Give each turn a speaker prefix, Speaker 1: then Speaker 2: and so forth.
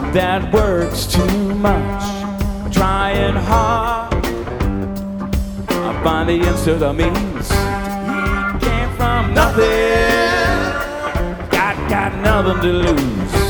Speaker 1: that works too much, trying hard. I find the answer to the means. He came from nothing, got nothing to lose.